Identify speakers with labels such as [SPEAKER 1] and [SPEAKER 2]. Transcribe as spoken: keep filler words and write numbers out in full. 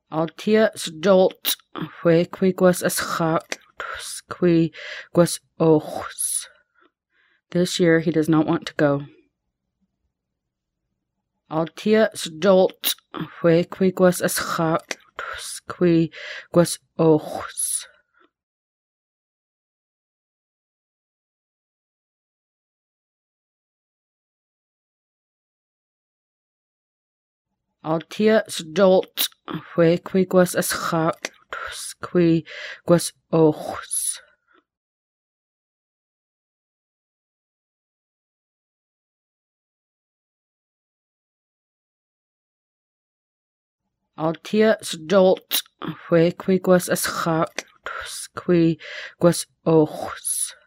[SPEAKER 1] Altia sdolt fue quiguas eschat qui guas ochs. This year he does not want to go. Altia sdolt fue quiguas eschat qui guas ochs. Altia sdolt fue quiguas eschat qui guas ochs. Altia sdolt fue quiguas eschat qui guas ochs.